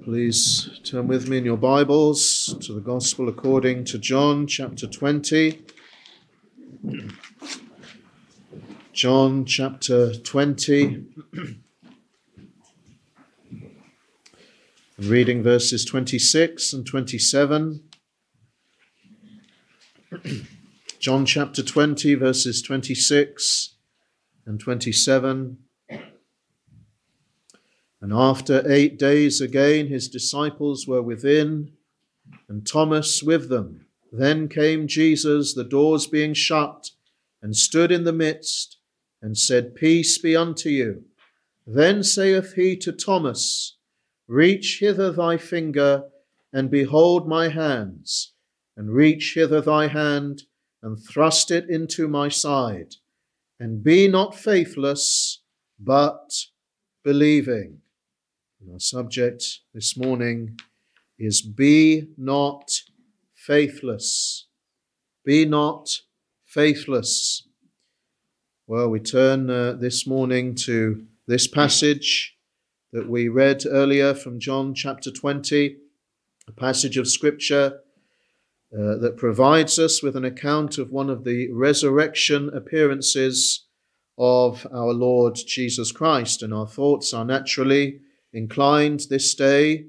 Please turn with me in your Bibles to the Gospel according to John chapter 20. John chapter 20. Reading verses 26 and 27. John chapter 20, verses 26 and 27. And after 8 days again his disciples were within, and Thomas with them. Then came Jesus, the doors being shut, and stood in the midst, and said, Peace be unto you. Then saith he to Thomas, Reach hither thy finger, and behold my hands, and reach hither thy hand, and thrust it into my side, and be not faithless, but believing. And our subject this morning is be not faithless. Be not faithless. Well, we turn this morning to this passage that we read earlier from John chapter 20, a passage of Scripture that provides us with an account of one of the resurrection appearances of our Lord Jesus Christ. And our thoughts are naturally inclined this day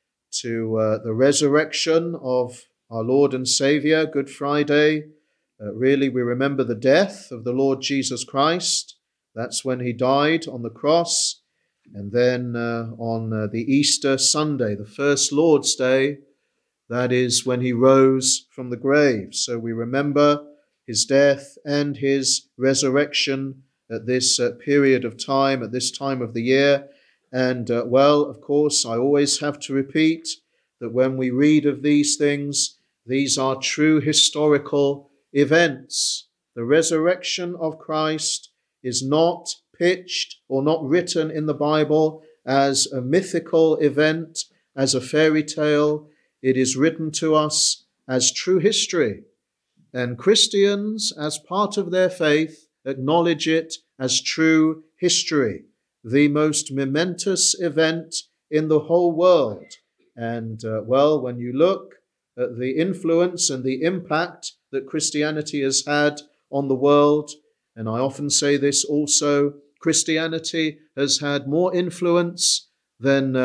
to the resurrection of our Lord and Saviour, Good Friday. Really, we remember the death of the Lord Jesus Christ. That's when he died on the cross. And then on the Easter Sunday, the first Lord's Day, that is when he rose from the grave. So we remember his death and his resurrection at this period of time, at this time of the year. And, of course, I always have to repeat that when we read of these things, these are true historical events. The resurrection of Christ is not pitched or not written in the Bible as a mythical event, as a fairy tale. It is written to us as true history. And Christians, as part of their faith, acknowledge it as true history, the most momentous event in the whole world. And, when you look at the influence and the impact that Christianity has had on the world, and I often say this also, Christianity has had more influence than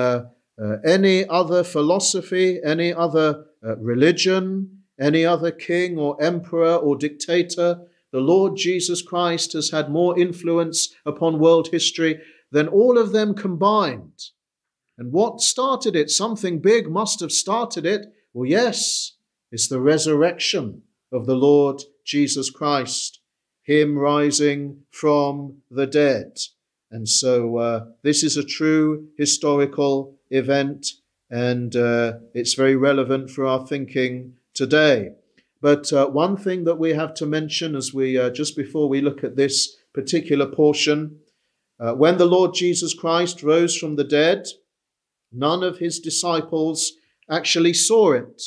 any other philosophy, any other religion, any other king or emperor or dictator. The Lord Jesus Christ has had more influence upon world history than all of them combined. And what started it? Something big must have started it. Well, yes, it's the resurrection of the Lord Jesus Christ, him rising from the dead. And so this is a true historical event, and it's very relevant for our thinking today. But one thing that we have to mention as we just before we look at this particular portion, when the Lord Jesus Christ rose from the dead, none of his disciples actually saw it.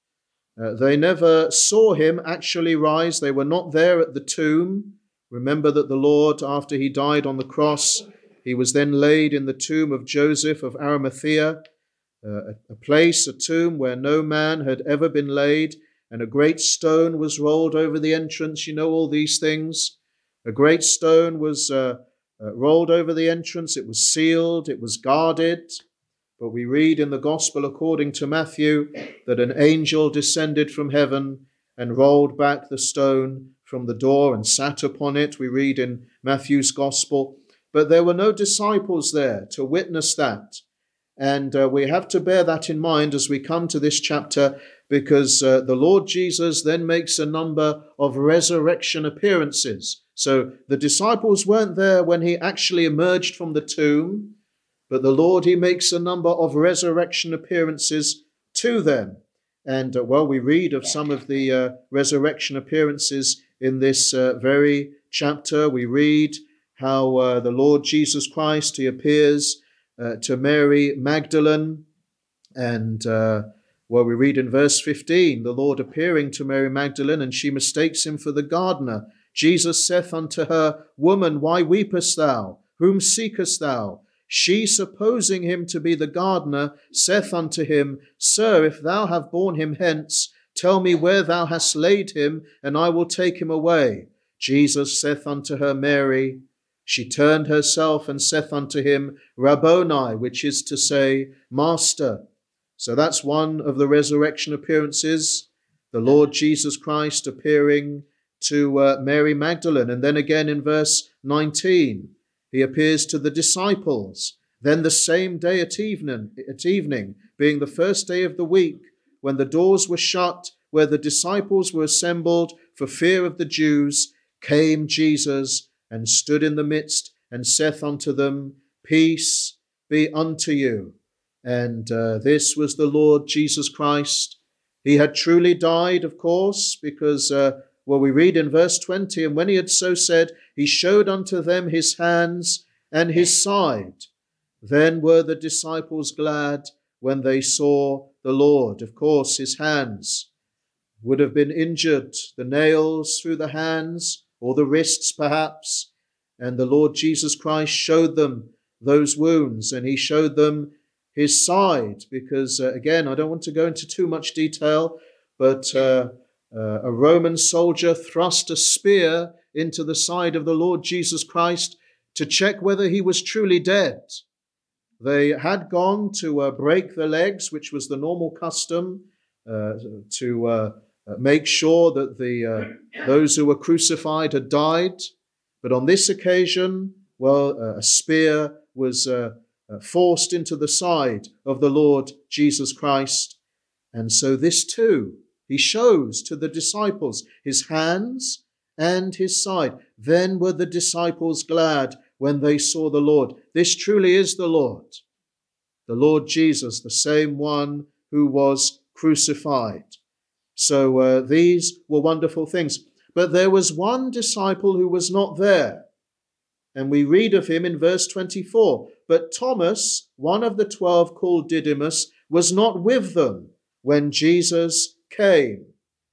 They never saw him actually rise. They were not there at the tomb. Remember that the Lord, after he died on the cross, he was then laid in the tomb of Joseph of Arimathea, a tomb where no man had ever been laid, and a great stone was rolled over the entrance. You know all these things. A great stone was rolled over the entrance. It was sealed. It was guarded. But we read in the Gospel according to Matthew that an angel descended from heaven and rolled back the stone from the door and sat upon it. We read in Matthew's Gospel. But there were no disciples there to witness that. And we have to bear that in mind as we come to this chapter, because the Lord Jesus then makes a number of resurrection appearances. So the disciples weren't there when he actually emerged from the tomb, but the Lord, he makes a number of resurrection appearances to them. And, we read of some of the resurrection appearances in this very chapter. We read how the Lord Jesus Christ, he appears to Mary Magdalene. And, we read in verse 15, the Lord appearing to Mary Magdalene, and she mistakes him for the gardener. Jesus saith unto her, Woman, why weepest thou? Whom seekest thou? She, supposing him to be the gardener, saith unto him, Sir, if thou have borne him hence, tell me where thou hast laid him, and I will take him away. Jesus saith unto her, Mary. She turned herself and saith unto him, Rabboni, which is to say, Master. So that's one of the resurrection appearances, the Lord Jesus Christ appearing to Mary Magdalene. And then again in verse 19, he appears to the disciples. Then the same day at evening, being the first day of the week, when the doors were shut, where the disciples were assembled for fear of the Jews, came Jesus and stood in the midst and saith unto them, Peace be unto you. And this was the Lord Jesus Christ. He had truly died, of course, because, we read in verse 20, and when he had so said, he showed unto them his hands and his side. Then were the disciples glad when they saw the Lord. Of course, his hands would have been injured, the nails through the hands, or the wrists perhaps, and the Lord Jesus Christ showed them those wounds, and he showed them his side, because again, I don't want to go into too much detail, but a Roman soldier thrust a spear into the side of the Lord Jesus Christ to check whether he was truly dead. They had gone to break the legs, which was the normal custom, to make sure that those who were crucified had died. But on this occasion, a spear was forced into the side of the Lord Jesus Christ. And so this too, he shows to the disciples his hands and his side. Then were the disciples glad when they saw the Lord. This truly is the Lord Jesus, the same one who was crucified. So these were wonderful things. But there was one disciple who was not there. And we read of him in verse 24. But Thomas, one of the 12 called Didymus, was not with them when Jesus came.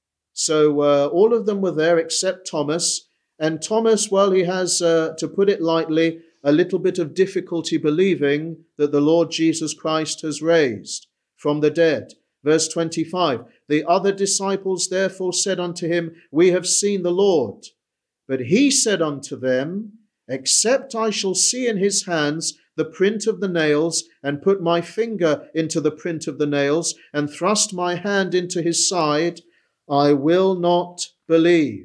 So all of them were there except Thomas. And Thomas, he has, to put it lightly, a little bit of difficulty believing that the Lord Jesus Christ has raised from the dead. Verse 25, the other disciples therefore said unto him, We have seen the Lord. But he said unto them, Except I shall see in his hands the print of the nails, and put my finger into the print of the nails, and thrust my hand into his side, I will not believe.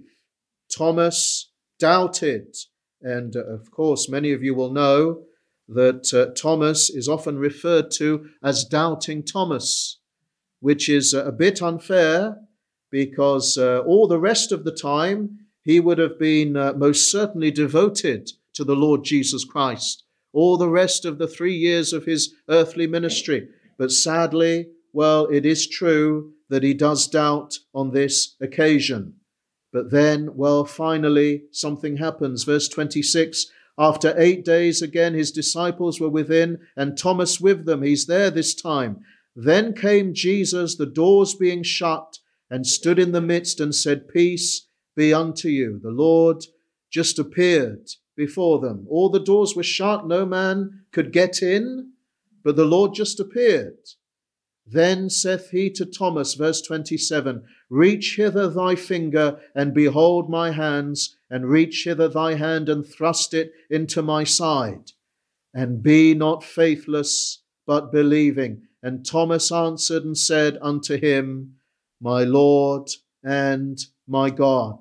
Thomas doubted. And of course, many of you will know that Thomas is often referred to as Doubting Thomas, which is a bit unfair because all the rest of the time he would have been most certainly devoted to the Lord Jesus Christ, all the rest of the 3 years of his earthly ministry. But sadly, it is true that he does doubt on this occasion. But then, finally, something happens. Verse 26, after 8 days again, his disciples were within, and Thomas with them. He's there this time. Then came Jesus, the doors being shut, and stood in the midst and said, Peace be unto you. The Lord just appeared before them. All the doors were shut. No man could get in, but the Lord just appeared. Then saith he to Thomas, verse 27, Reach hither thy finger, and behold my hands, and reach hither thy hand, and thrust it into my side. And be not faithless, but believing. And Thomas answered and said unto him, My Lord and my God.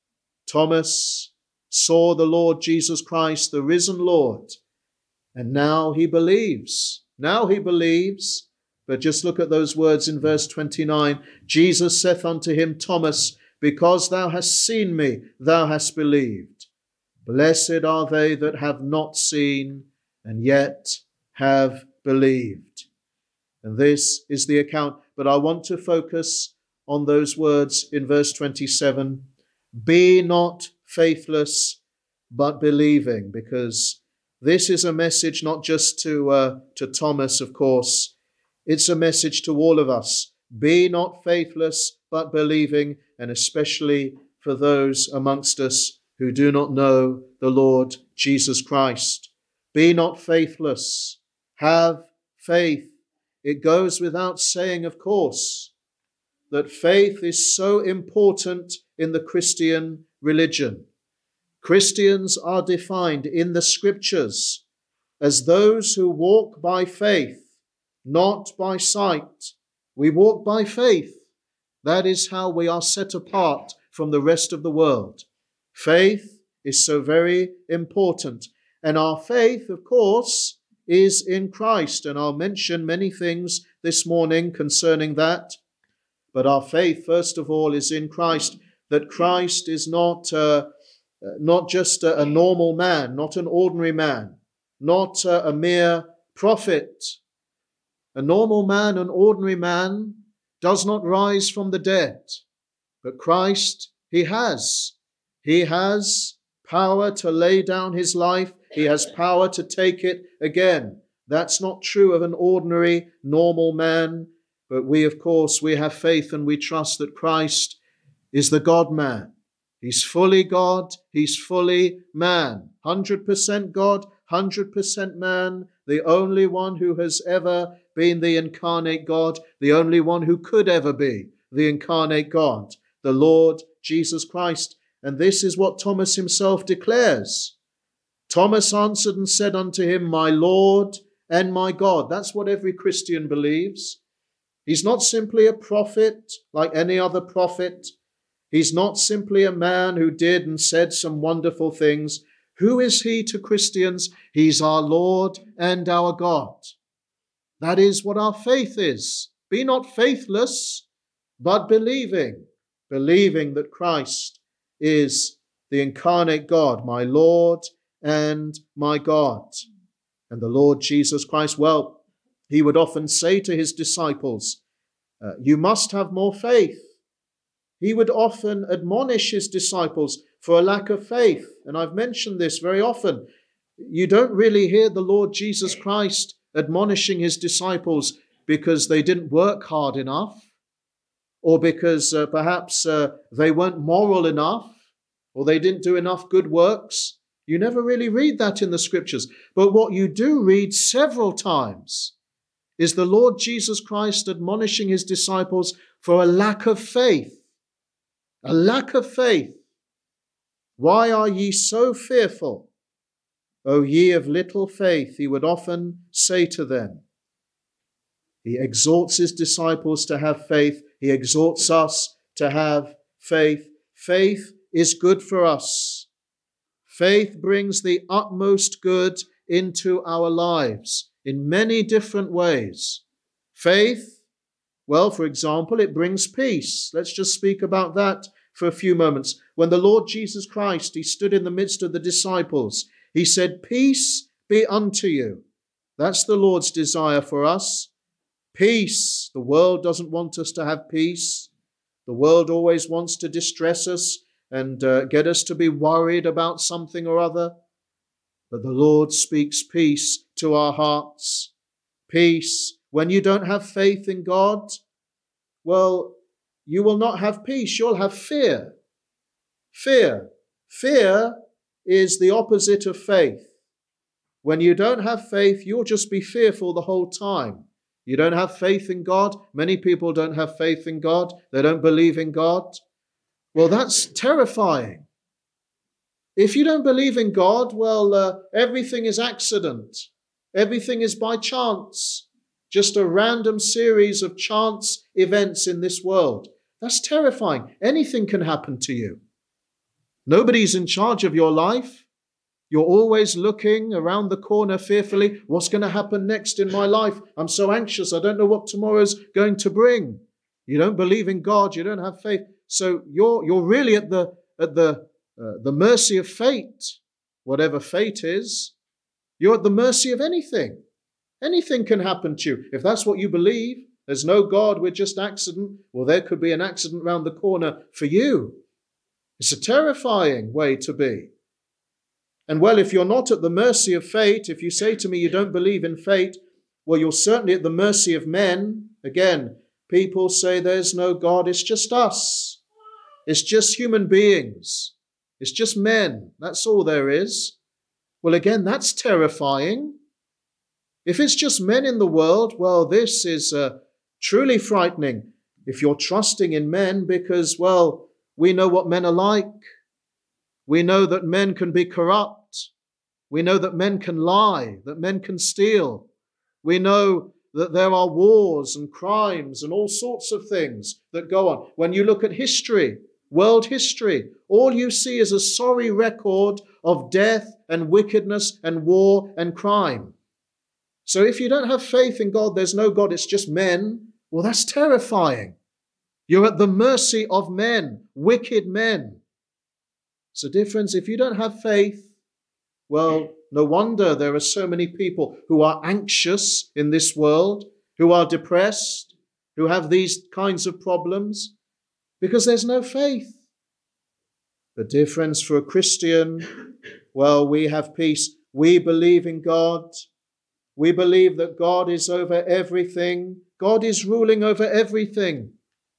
Thomas saw the Lord Jesus Christ, the risen Lord, and now he believes. Now he believes. But just look at those words in verse 29. Jesus saith unto him, Thomas, because thou hast seen me, thou hast believed. Blessed are they that have not seen and yet have believed. And this is the account. But I want to focus on those words in verse 27. Be not faithless, but believing, because this is a message not just to Thomas, of course. It's a message to all of us. Be not faithless, but believing, and especially for those amongst us who do not know the Lord Jesus Christ. Be not faithless. Have faith. It goes without saying, of course, that faith is so important in the Christian religion. Christians are defined in the Scriptures as those who walk by faith, not by sight. We walk by faith. That is how we are set apart from the rest of the world. Faith is so very important. And our faith, of course, is in Christ. And I'll mention many things this morning concerning that. But our faith, first of all, is in Christ, that Christ is not just a normal man, not an ordinary man, not a mere prophet. A normal man, an ordinary man, does not rise from the dead. But Christ, he has power to lay down his life. He has power to take it again. That's not true of an ordinary, normal man. But we, of course, we have faith and we trust that Christ is the God-man. He's fully God, he's fully man. 100% God, 100% man, the only one who has ever been the incarnate God, the only one who could ever be the incarnate God, the Lord Jesus Christ. And this is what Thomas himself declares. Thomas answered and said unto him, My Lord and my God. That's what every Christian believes. He's not simply a prophet like any other prophet. He's not simply a man who did and said some wonderful things. Who is he to Christians? He's our Lord and our God. That is what our faith is. Be not faithless, but believing that Christ is the incarnate God, my Lord and my God. And the Lord Jesus Christ, well, he would often say to his disciples, you must have more faith. He would often admonish his disciples for a lack of faith. And I've mentioned this very often. You don't really hear the Lord Jesus Christ admonishing his disciples because they didn't work hard enough, or because perhaps they weren't moral enough, or they didn't do enough good works. You never really read that in the Scriptures. But what you do read several times is the Lord Jesus Christ admonishing his disciples for a lack of faith. A lack of faith. Why are ye so fearful, O ye of little faith? He would often say to them. He exhorts his disciples to have faith. He exhorts us to have faith. Faith is good for us. Faith brings the utmost good into our lives in many different ways. Faith, well, for example, it brings peace. Let's just speak about that for a few moments. When the Lord Jesus Christ, he stood in the midst of the disciples, he said, peace be unto you. That's the Lord's desire for us. Peace. The world doesn't want us to have peace. The world always wants to distress us and get us to be worried about something or other. But the Lord speaks peace to our hearts. Peace. When you don't have faith in God, well, you will not have peace. You'll have fear. Fear. Fear is the opposite of faith. When you don't have faith, you'll just be fearful the whole time. You don't have faith in God. Many people don't have faith in God. They don't believe in God. Well, that's terrifying. If you don't believe in God, well, everything is accident. Everything is by chance. Just a random series of chance events in this world. That's terrifying. Anything can happen to you. Nobody's in charge of your life. You're always looking around the corner fearfully. What's going to happen next in my life? I'm so anxious. I don't know what tomorrow's going to bring. You don't believe in God. You don't have faith. So you're really at the mercy of fate. Whatever fate is, you're at the mercy of anything. Anything can happen to you. If that's what you believe, there's no God, we're just accident. Well, there could be an accident round the corner for you. It's a terrifying way to be. And well, if you're not at the mercy of fate, if you say to me you don't believe in fate, well, you're certainly at the mercy of men. Again, people say there's no God, it's just us. It's just human beings. It's just men. That's all there is. Well, again, that's terrifying. If it's just men in the world, well, this is truly frightening. If you're trusting in men because, well, we know what men are like. We know that men can be corrupt. We know that men can lie, that men can steal. We know that there are wars and crimes and all sorts of things that go on. When you look at history, world history, all you see is a sorry record of death and wickedness and war and crime. So if you don't have faith in God, there's no God, it's just men, well, that's terrifying. You're at the mercy of men, wicked men. So, dear friends, if you don't have faith, well, no wonder there are so many people who are anxious in this world, who are depressed, who have these kinds of problems, because there's no faith. But, dear friends, for a Christian, well, we have peace. We believe in God. We believe that God is over everything. God is ruling over everything.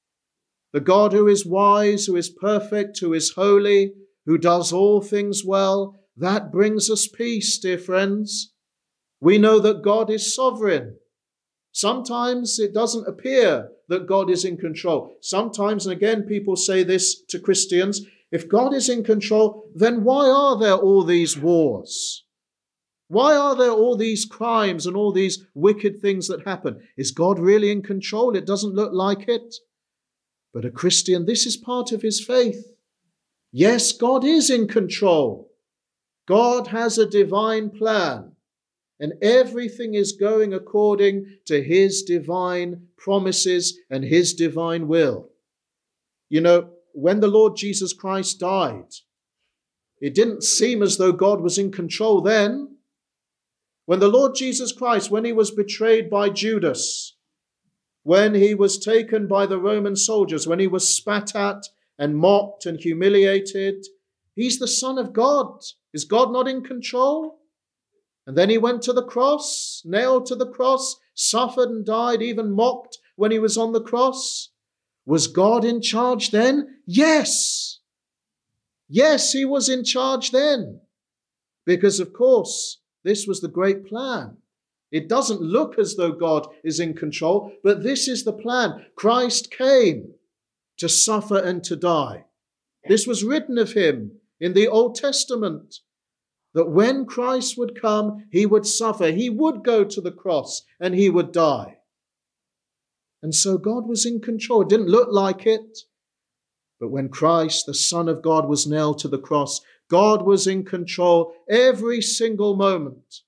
The God who is wise, who is perfect, who is holy, who does all things well, that brings us peace, dear friends. We know that God is sovereign. Sometimes it doesn't appear that God is in control. Sometimes, and again, people say this to Christians, if God is in control, then why are there all these wars? Why are there all these crimes and all these wicked things that happen? Is God really in control? It doesn't look like it. But a Christian, this is part of his faith. Yes, God is in control. God has a divine plan, and everything is going according to his divine promises and his divine will. You know, when the Lord Jesus Christ died, it didn't seem as though God was in control then. When the Lord Jesus Christ, when he was betrayed by Judas, when he was taken by the Roman soldiers, when he was spat at and mocked and humiliated, he's the Son of God. Is God not in control? And then he went to the cross, nailed to the cross, suffered and died, even mocked when he was on the cross. Was God in charge then? Yes. Yes, he was in charge then. Because, of course, this was the great plan. It doesn't look as though God is in control, but this is the plan. Christ came to suffer and to die. This was written of him in the Old Testament, that when Christ would come, he would suffer. He would go to the cross and he would die. And so God was in control. It didn't look like it. But when Christ, the Son of God, was nailed to the cross, God was in control every single moment.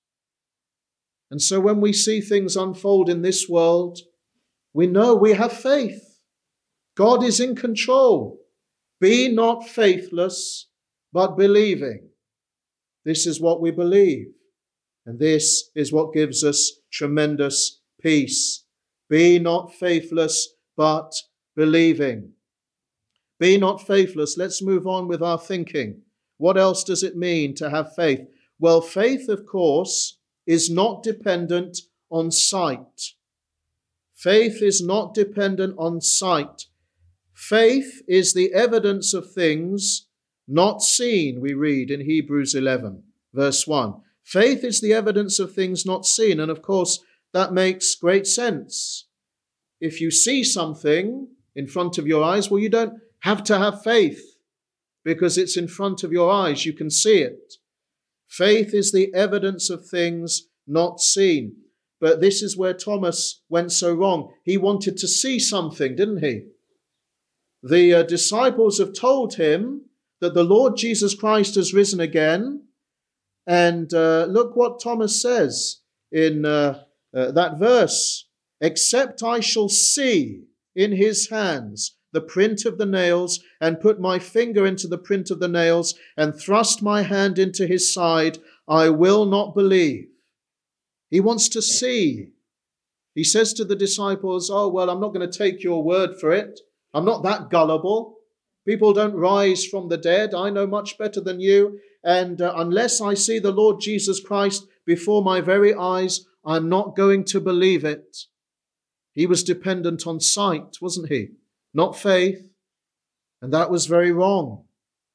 And so when we see things unfold in this world, we know we have faith. God is in control. Be not faithless, but believing. This is what we believe. And this is what gives us tremendous peace. Be not faithless, but believing. Be not faithless. Let's move on with our thinking. What else does it mean to have faith? Well, faith, of course, is not dependent on sight. Faith is not dependent on sight. Faith is the evidence of things not seen, we read in Hebrews 11, verse 1. Faith is the evidence of things not seen. And of course, that makes great sense. If you see something in front of your eyes, well, you don't have to have faith because it's in front of your eyes. You can see it. Faith is the evidence of things not seen. But this is where Thomas went so wrong. He wanted to see something, didn't he? The disciples have told him that the Lord Jesus Christ has risen again. And look what Thomas says in that verse. Except I shall see in his hands the print of the nails, and put my finger into the print of the nails, and thrust my hand into his side, I will not believe. He wants to see. He says to the disciples, oh, well, I'm not going to take your word for it. I'm not that gullible. People don't rise from the dead. I know much better than you. And unless I see the Lord Jesus Christ before my very eyes, I'm not going to believe it. He was dependent on sight, wasn't he? Not faith. And that was very wrong.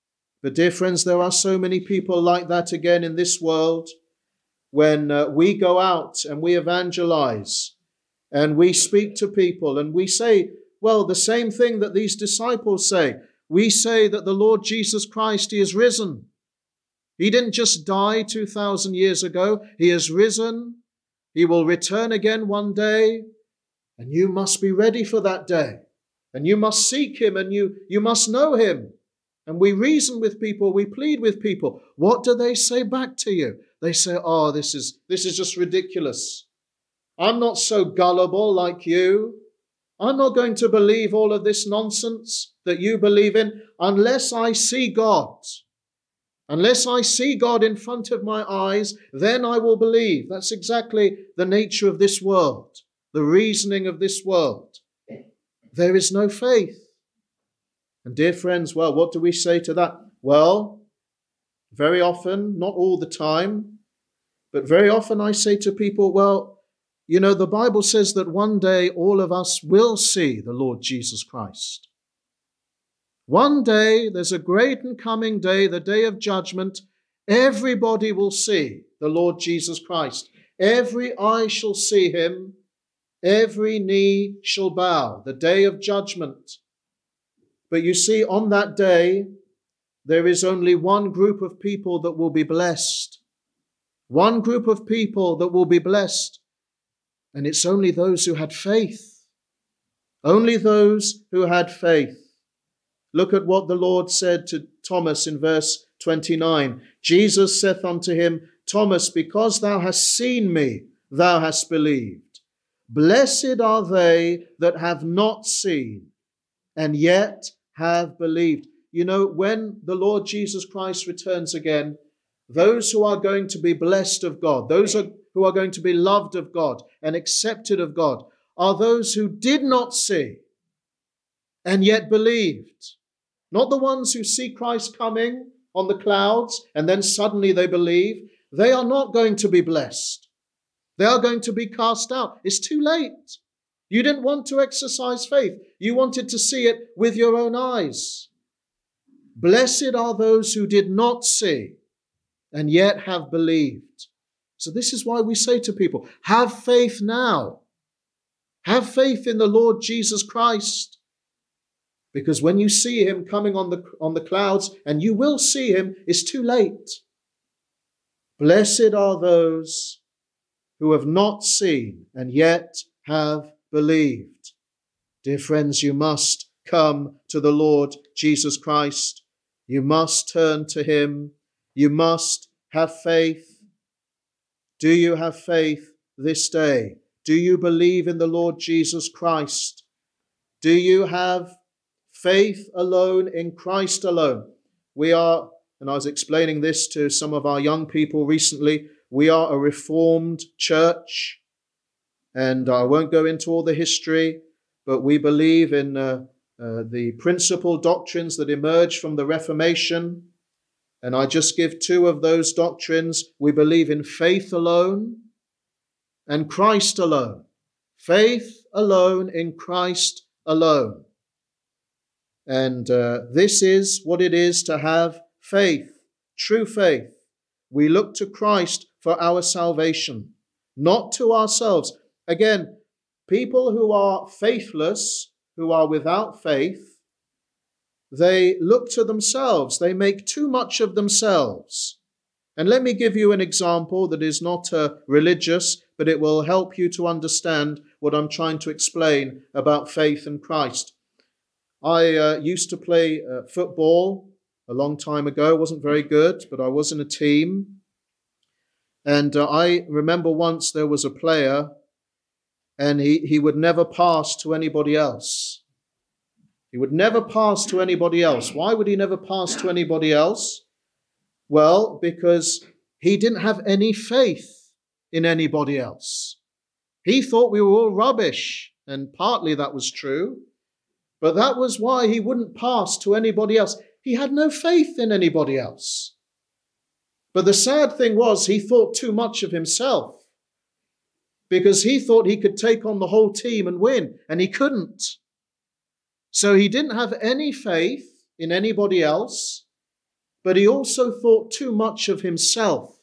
But dear friends, there are so many people like that again in this world. When we go out and we evangelize and we speak to people and we say, well, the same thing that these disciples say. We say that the Lord Jesus Christ, he is risen. He didn't just die 2,000 years ago. He is risen. He will return again one day. And you must be ready for that day. And you must seek him and you must know him. And we reason with people, we plead with people. What do they say back to you? They say, oh, this is just ridiculous. I'm not so gullible like you. I'm not going to believe all of this nonsense that you believe in unless I see God. Unless I see God in front of my eyes, then I will believe. That's exactly the nature of this world, the reasoning of this world. There is no faith. And dear friends, well, what do we say to that? Well, very often, not all the time, but very often I say to people, well, you know, the Bible says that one day all of us will see the Lord Jesus Christ. One day, there's a great and coming day, the day of judgment. Everybody will see the Lord Jesus Christ. Every eye shall see him. Every knee shall bow. The day of judgment. But you see, on that day, there is only one group of people that will be blessed. One group of people that will be blessed. And it's only those who had faith. Only those who had faith. Look at what the Lord said to Thomas in verse 29. Jesus saith unto him, Thomas, because thou hast seen me, thou hast believed. Blessed are they that have not seen, and yet have believed. You know, when the Lord Jesus Christ returns again, those who are going to be blessed of God, those who are going to be loved of God and accepted of God, are those who did not see and yet believed. Not the ones who see Christ coming on the clouds and then suddenly they believe. They are not going to be blessed. They are going to be cast out. It's too late. You didn't want to exercise faith. You wanted to see it with your own eyes. Blessed are those who did not see and yet have believed. So this is why we say to people, have faith now. Have faith in the Lord Jesus Christ. Because when you see him coming on the clouds, and you will see him, it's too late. Blessed are those who have not seen and yet have believed. Dear friends, you must come to the Lord Jesus Christ. You must turn to him. You must have faith. Do you have faith this day? Do you believe in the Lord Jesus Christ? Do you have faith alone in Christ alone? We are, and I was explaining this to some of our young people recently, we are a Reformed church. And I won't go into all the history, but we believe in the principal doctrines that emerged from the Reformation. And I just give two of those doctrines. We believe in faith alone and Christ alone. Faith alone in Christ alone. And this is what it is to have faith, true faith. We look to Christ for our salvation, not to ourselves. Again, people who are faithless, who are without faith, they look to themselves. They make too much of themselves. And let me give you an example that is not religious, but it will help you to understand what I'm trying to explain about faith and Christ. I used to play football a long time ago. I wasn't very good, but I was in a team. And I remember once there was a player, and he would never pass to anybody else. He would never pass to anybody else. Why would he never pass to anybody else? Well, because he didn't have any faith in anybody else. He thought we were all rubbish, and partly that was true. But that was why he wouldn't pass to anybody else. He had no faith in anybody else. But the sad thing was he thought too much of himself, because he thought he could take on the whole team and win, and he couldn't. So he didn't have any faith in anybody else, but he also thought too much of himself.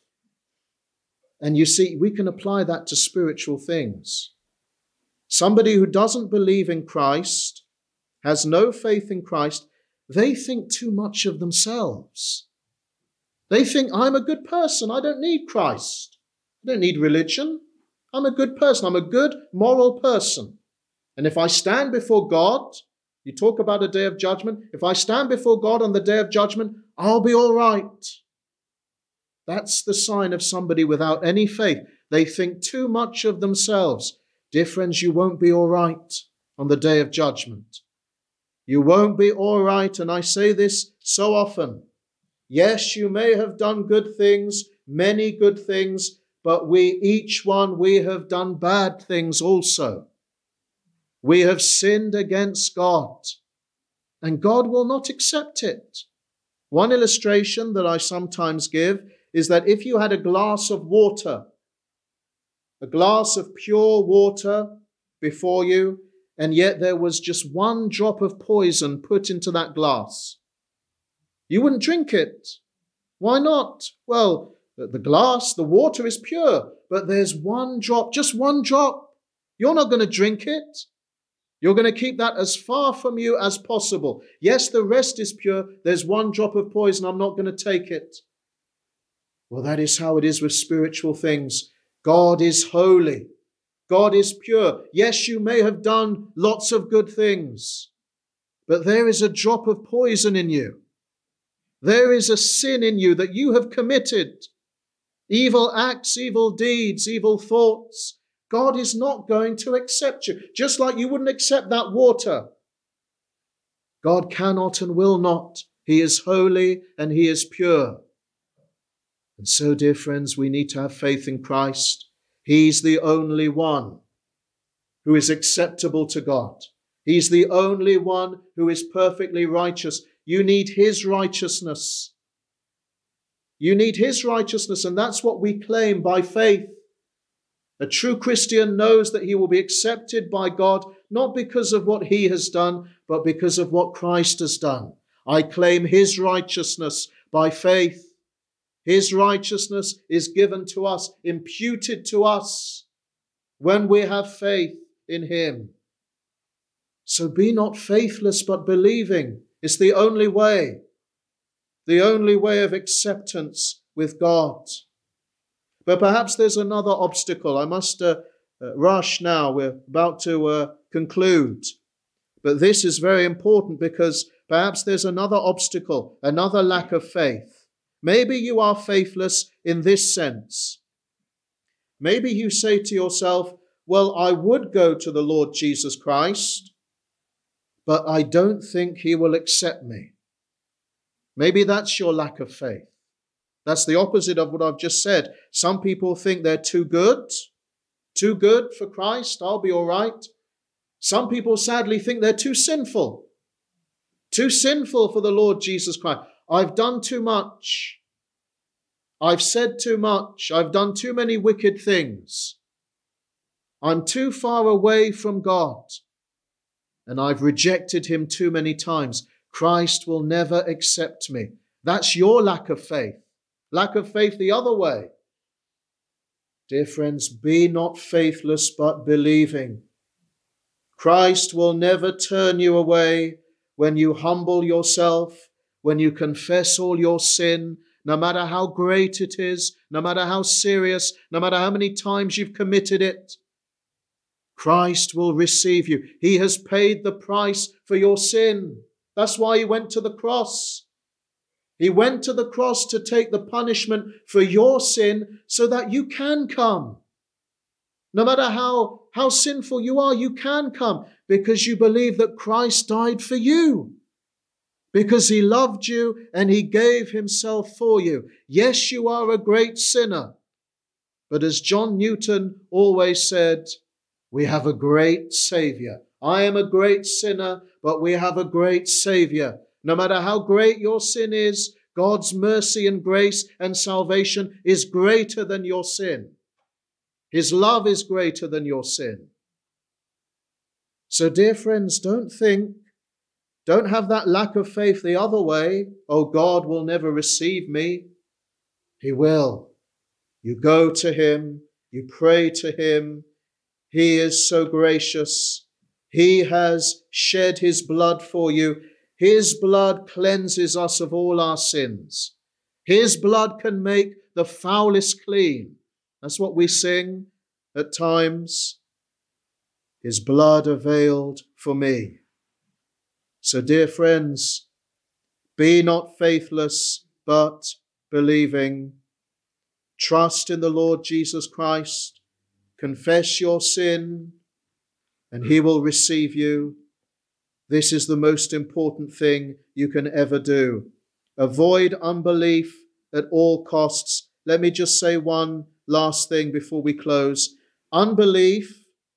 And you see, we can apply that to spiritual things. Somebody who doesn't believe in Christ, has no faith in Christ, they think too much of themselves. They think, I'm a good person. I don't need Christ. I don't need religion. I'm a good person. I'm a good moral person. And if I stand before God, you talk about a day of judgment. If I stand before God on the day of judgment, I'll be all right. That's the sign of somebody without any faith. They think too much of themselves. Dear friends, you won't be all right on the day of judgment. You won't be all right, and I say this so often. Yes, you may have done good things, many good things, but each one, we have done bad things also. We have sinned against God, and God will not accept it. One illustration that I sometimes give is that if you had a glass of water, a glass of pure water before you, and yet there was just one drop of poison put into that glass, you wouldn't drink it. Why not? Well, the water is pure, but there's one drop, just one drop. You're not going to drink it. You're going to keep that as far from you as possible. Yes, the rest is pure. There's one drop of poison. I'm not going to take it. Well, that is how it is with spiritual things. God is holy. God is pure. Yes, you may have done lots of good things, but there is a drop of poison in you. There is a sin in you that you have committed. Evil acts, evil deeds, evil thoughts. God is not going to accept you, just like you wouldn't accept that water. God cannot and will not. He is holy and he is pure. And so, dear friends, we need to have faith in Christ. He's the only one who is acceptable to God. He's the only one who is perfectly righteous. You need his righteousness. You need his righteousness, and that's what we claim by faith. A true Christian knows that he will be accepted by God, not because of what he has done, but because of what Christ has done. I claim his righteousness by faith. His righteousness is given to us, imputed to us, when we have faith in him. So be not faithless, but believing. It's the only way of acceptance with God. But perhaps there's another obstacle. I must rush now. We're about to conclude. But this is very important because perhaps there's another obstacle, another lack of faith. Maybe you are faithless in this sense. Maybe you say to yourself, well, I would go to the Lord Jesus Christ, but I don't think he will accept me. Maybe that's your lack of faith. That's the opposite of what I've just said. Some people think they're too good for Christ. I'll be all right. Some people sadly think they're too sinful for the Lord Jesus Christ. I've done too much. I've said too much. I've done too many wicked things. I'm too far away from God. And I've rejected him too many times. Christ will never accept me. That's your lack of faith. Lack of faith the other way. Dear friends, be not faithless, but believing. Christ will never turn you away when you humble yourself, when you confess all your sin, no matter how great it is, no matter how serious, no matter how many times you've committed it. Christ will receive you. He has paid the price for your sin. That's why he went to the cross. He went to the cross to take the punishment for your sin so that you can come. No matter how sinful you are, you can come because you believe that Christ died for you. Because he loved you and he gave himself for you. Yes, you are a great sinner. But as John Newton always said, we have a great Savior. I am a great sinner, but we have a great Savior. No matter how great your sin is, God's mercy and grace and salvation is greater than your sin. His love is greater than your sin. So, dear friends, don't think Don't have that lack of faith the other way. Oh, God will never receive me. He will. You go to him. You pray to him. He is so gracious. He has shed his blood for you. His blood cleanses us of all our sins. His blood can make the foulest clean. That's what we sing at times. His blood availed for me. So, dear friends, be not faithless, but believing. Trust in the Lord Jesus Christ. Confess your sin, and he will receive you. This is the most important thing you can ever do. Avoid unbelief at all costs. Let me just say one last thing before we close. Unbelief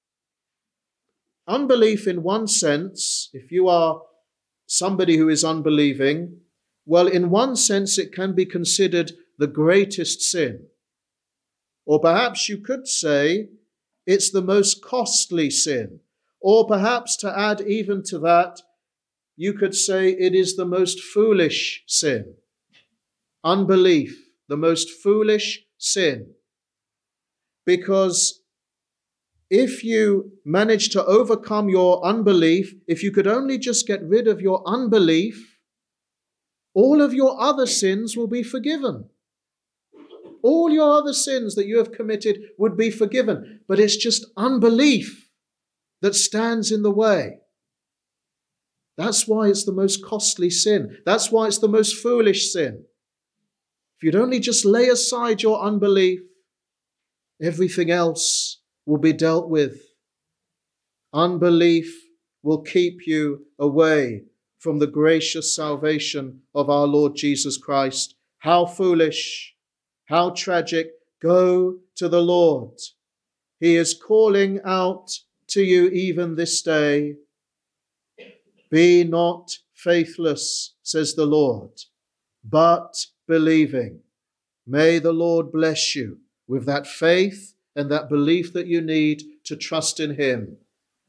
in one sense, if you are somebody who is unbelieving, well, in one sense it can be considered the greatest sin. Or perhaps you could say it's the most costly sin. Or perhaps to add even to that, you could say it is the most foolish sin. Unbelief, the most foolish sin. Because if you manage to overcome your unbelief, if you could only just get rid of your unbelief, all of your other sins will be forgiven. All your other sins that you have committed would be forgiven. But it's just unbelief that stands in the way. That's why it's the most costly sin. That's why it's the most foolish sin. If you'd only just lay aside your unbelief, everything else will be dealt with. Unbelief will keep you away from the gracious salvation of our Lord Jesus Christ. How foolish! How tragic. Go to the Lord. He is calling out to you even this day. Be not faithless, says the Lord, but believing. May the Lord bless you with that faith and that belief that you need to trust in him.